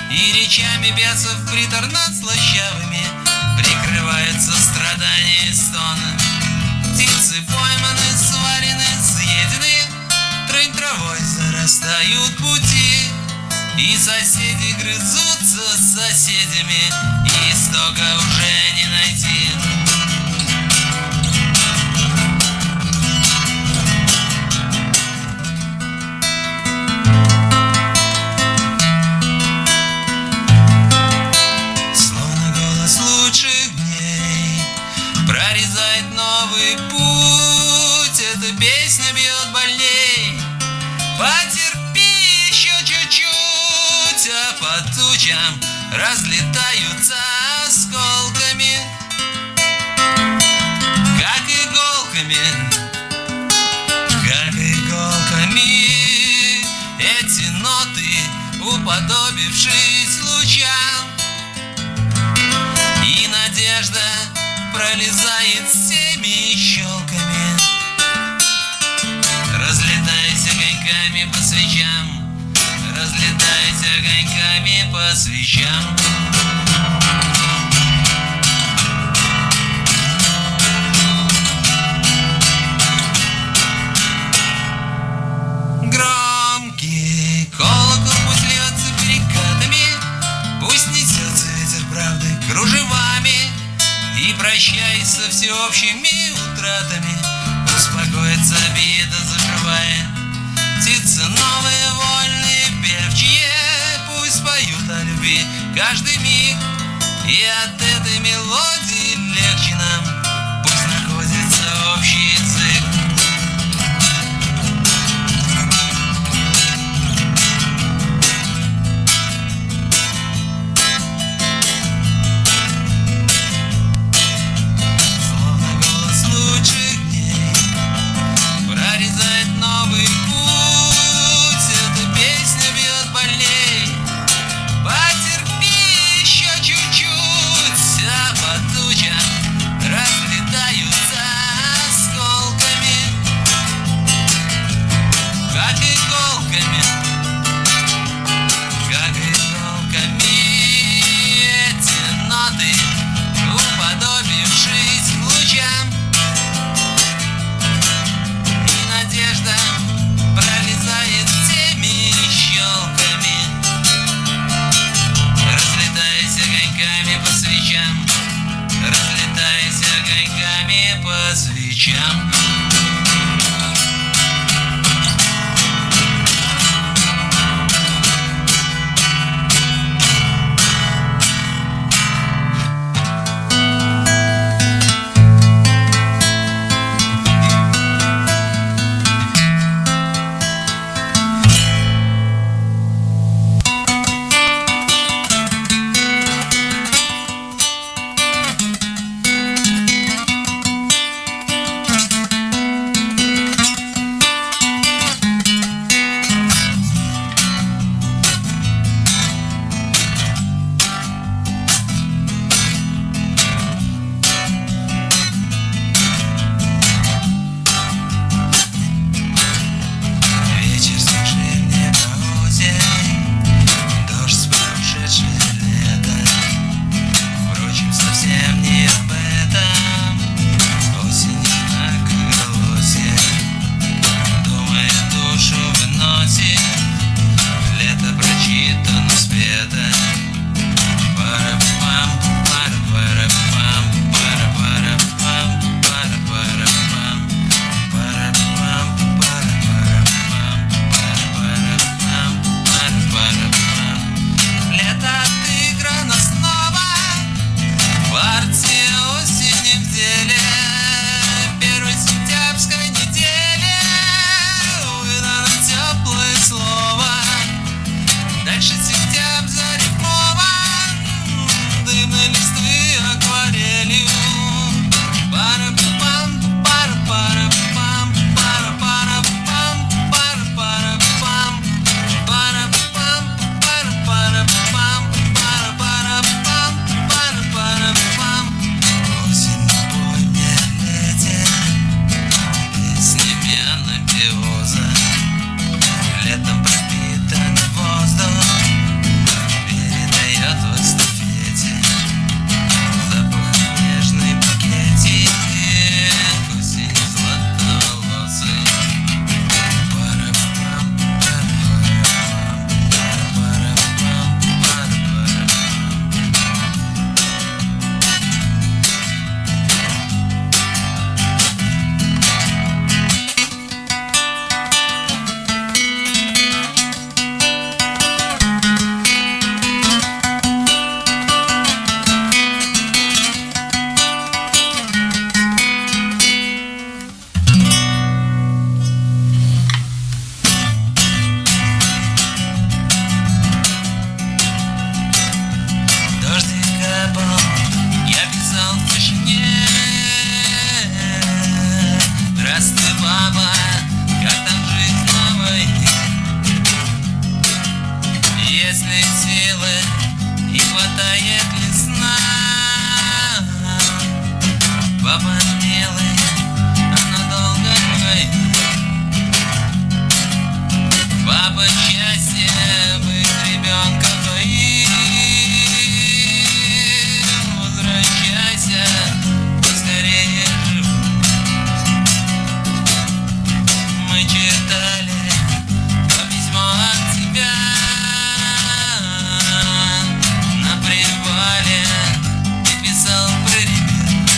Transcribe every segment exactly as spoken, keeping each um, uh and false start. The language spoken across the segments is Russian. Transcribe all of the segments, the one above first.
И речами бесов приторно-слащавыми прикрываются страдания и стоны. Птицы пойманы, сварены, съедены, трынь травой зарастают пути. И соседи грызутся с соседями, и истока уже не найти. Словно голос лучших дней прорезает новый путь. Эта песня бьет больней. Потерпи еще чуть-чуть, а по тучам разлетаются осколками, как иголками, как иголками. Эти ноты, уподобившись лучам, и надежда пролезает всеми щелками, разлетаясь огоньками по свечам, разлетаясь огоньками по свечам. Громкий колокол пусть льется перекатами, пусть несется ветер правды кружевами, и прощаясь со всеобщими утратами, успокоится обида, заживая. Птицы новые, вольные, певчие, пусть поют о любви каждый миг, и от этой мелодии легче нам, пусть находится общий язык. Словно голос лучших дней прорезает новый путь. Эта песня бьет больней. Потерпи еще чуть-чуть, а по тучам разлетаются осколками, как иголками, как иголками. Эти ноты, уподобившись лучам, и надежда пролезает всеми щелками, разлетаясь огоньками по свечам, разлетаясь огоньками по свечам. Вечер свежий в небоводе, дождь с прошедшего лета. Впрочем, совсем не об этом. Осень на колосе, думая, душу выносит. Лето прочитано спето. Пара-пам, пара-пара-пам, пара-пара-пам, пара-пара-пам, пара-пам, пара-пара-пам, пара-пара-пам, пара-пара-пам. Лето отыграно снова, партия осени в деле. Первой сентябрьской неделе выдано теплое слово. Дальше сентябрь зарифмован дымной листвы акварелью. Пара-пам, пара-пара-пам, пара-пара-пам, пара-пара-пам, пара-пам, пара-пара-пам, пара-пара-пам, пара-пара-пам. Осень на позднем лете, песнями анабиоза. Летом пропитан воздух перед Папа, счастье быть ребенком твоим. Возвращайся поскорее живым. Мы читали то письмо от тебя на привале. Ты писал про ребят.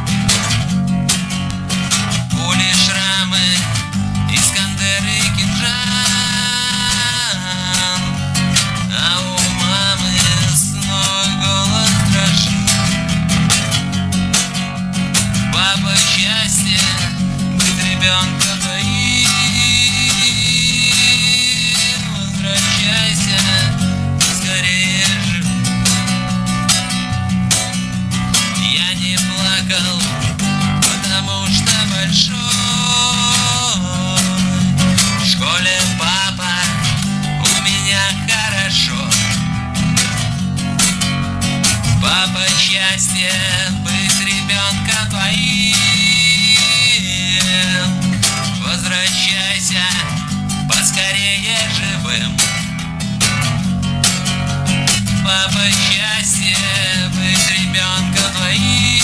Пули, шрамы, Искандер и кинжал. А у мамы снова голос дрожит. Папа, счастье быть ребенком твоим. Возвращайся поскорее живым. Я не плакал, потому что большой. В школе, папа, у меня хорошо. Папа, счастье быть ребенком твоим. Возвращайся поскорее живым. Папа, счастье быть ребенком твоим.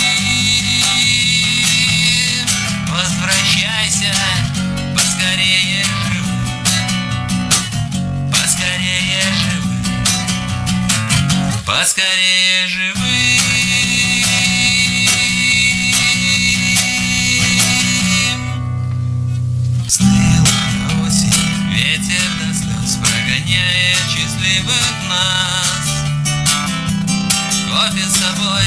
Возвращайся поскорее живым. Поскорее живым. Поскорее живым. Стыла осень, ветер до слез прогоняет счастливых нас. Кофе с собой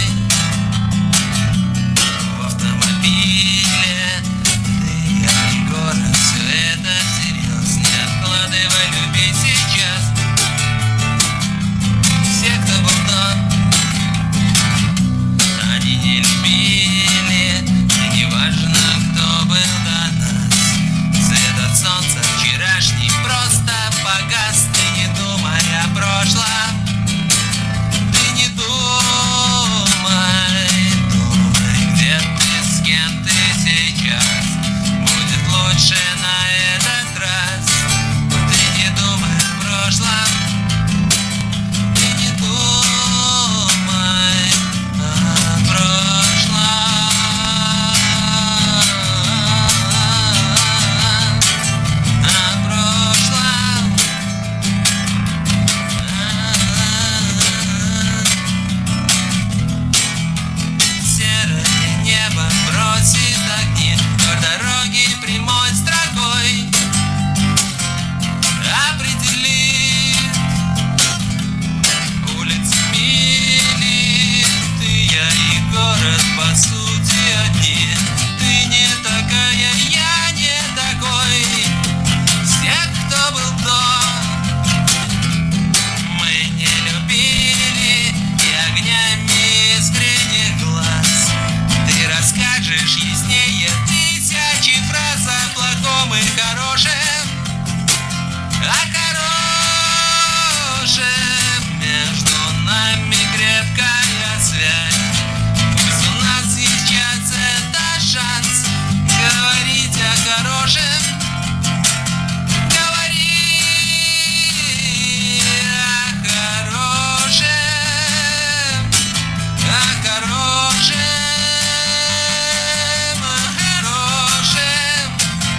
в автомобиле. Ты, я и город, все это всерьез. Не откладывай любить сейчас. Все, кто был до, они не любили. И не важно, кто был до нас. Свет от солнца вчерашний просто погас. Ты не думай о прошлом. Ты не думай, думай, где ты, с кем ты сейчас. Будет лучше на этот раз. Ты не думай о прошлом. Ты не думай о прошлом. О прошлом. Серое небо бросит огни вдоль дороги прямой строкой. Определи улицы мили. Ты, я и город по сути одни. Ты не такая, я не такой. Всех, кто был до, мы не любили. И огнями искренних глаз ты расскажешь яснее тысячи фраз о плохом и хорошем. О хорошем. Между нами крепкая связь. Пусть у нас сейчас это шанс говорить о хорошем. Говори о хорошем. О хорошем. О хорошем.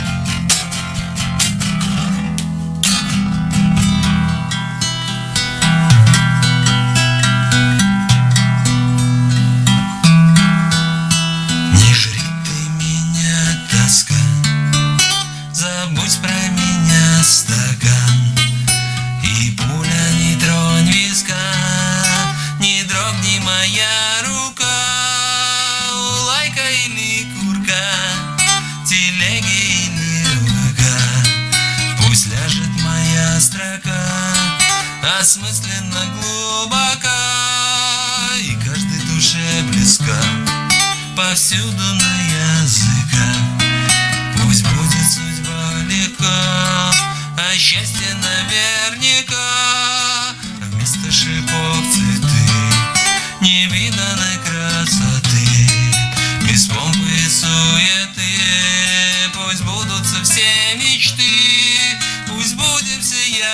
Не жри ты меня, тоска. Забудь про меня, стакан. И пуля, не тронь виска. Не дрогни моя рука. У лайка или курка, телеги или рыбака. Пусть ляжет моя строка осмысленно глубока. И каждой душе близка, повсюду на языках. Пусть будет судьба легка, а счастье наверняка. Вместо шипов цветы невиданной красоты. Без помпы и суеты пусть будутся все мечты. Пусть будет всея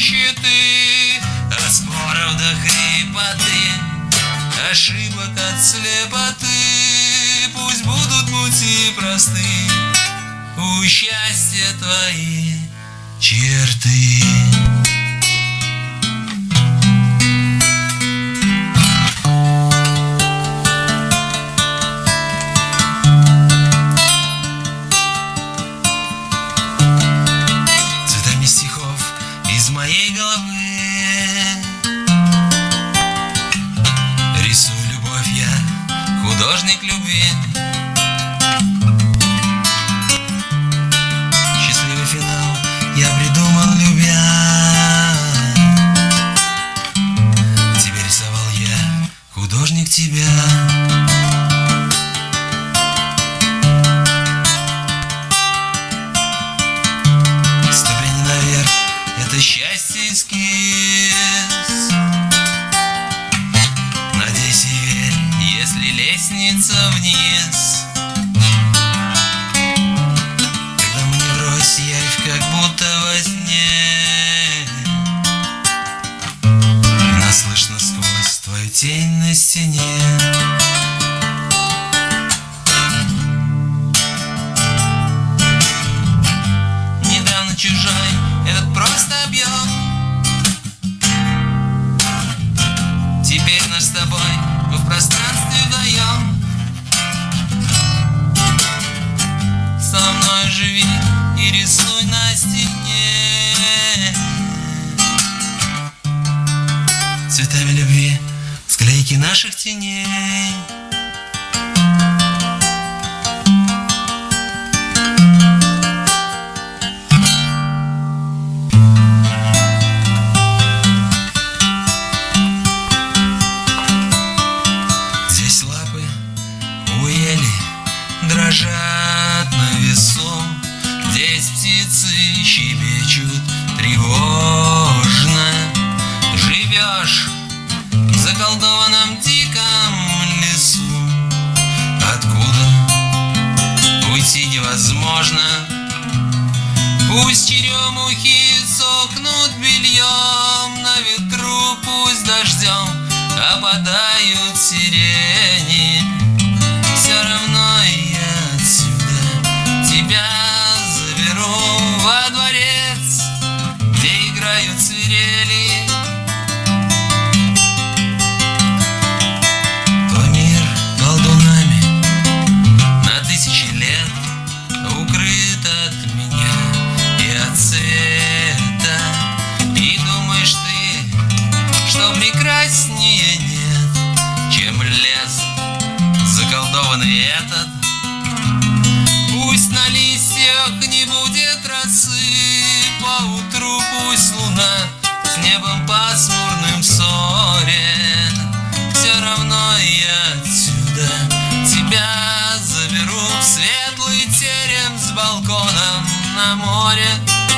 нищеты, от споров до хрипоты, ошибок от слепоты. Пусть будут пути просты, у счастья твои черты. Цветами стихов из моей головы рисую любовь я, художник любви. Счастливый финал я придумал, любя. Тебе рисовал я, художник, тебя. Ступени наверх — это счастье эскиз. Надейся и верь, если лестница вниз. Когда мне врозь явь, как будто во сне, нас слышно сквозь твою тень на стене. Недавно чужой этот просто объем, теперь наш с тобой мы в пространстве вдвоем. Со мной живи и рисуй на стене цветами любви склейки наших теней. Здесь лапы у ели дрожат на весу, здесь птицы щебечут тревожно. Живешь в заколдованном диком лесу, откуда уйти невозможно. Пусть черемухи сохнут бельем на ветру, пусть дождем опадают сирени. Все равно я отсюда тебя заберу во дворец, где играют свирели. Твой мир колдунами на тысячи лет укрыт от меня и от света. И думаешь ты, что прекраснее нет, чем лес заколдованный этот. Пусть на листьях не будет росы, поутру пусть луна с небом пасмурным ссорит. Все равно я отсюда тебя заберу в светлый терем с балконом на море.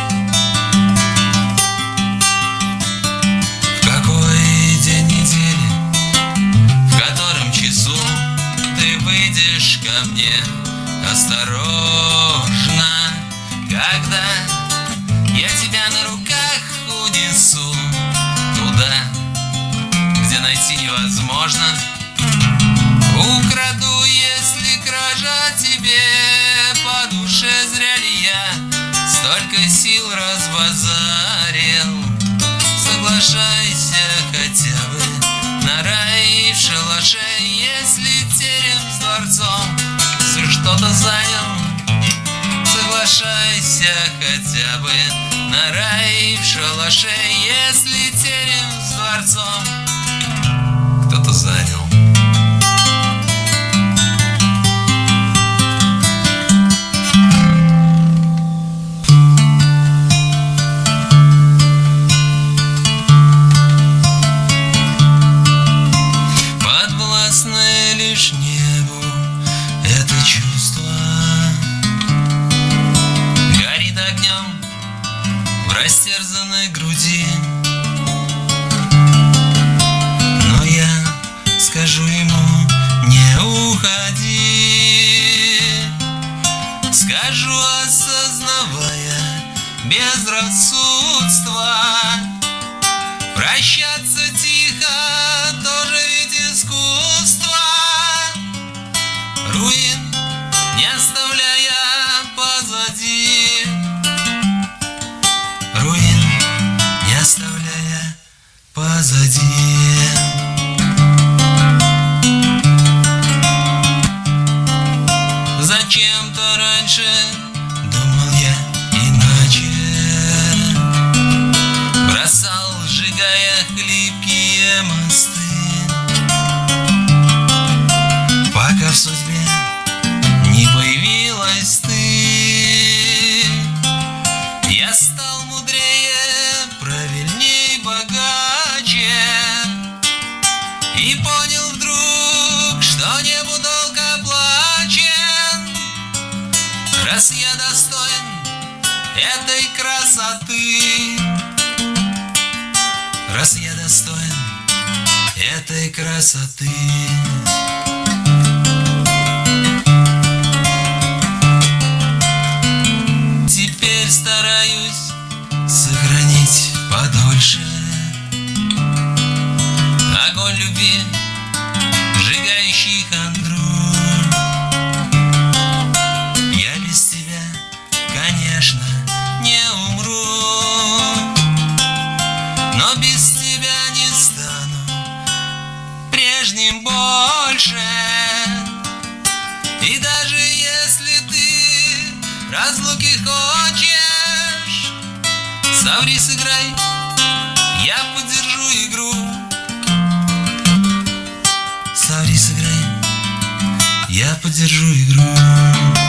В какой день недели, в котором часу ты выйдешь ко мне осторожно, когда я тебя на руках унесу туда, где найти невозможно. Украду, если кража тебе по душе, зря ли я столько сил разбазарил. Соглашайся хотя бы на рай в шалаше, если терем с дворцом все что-то занял. Соглашайся хотя бы на рай в шалаше, если терем с дворцом кто-то занял. Подвластное лишь небу это чувство горит огнем в растерзанной груди. И понял вдруг, что небу долг оплачен, раз я достоин этой красоты, раз я достоин этой красоты. Теперь стараюсь сохранить подольше огонь любви, сжигающий хандру. Я без тебя, конечно, не умру, но без тебя не стану прежним больше. И даже если ты разлуки хочешь, соври, сыграй, я поддержу игру. Соври, сыграй, я поддержу игру.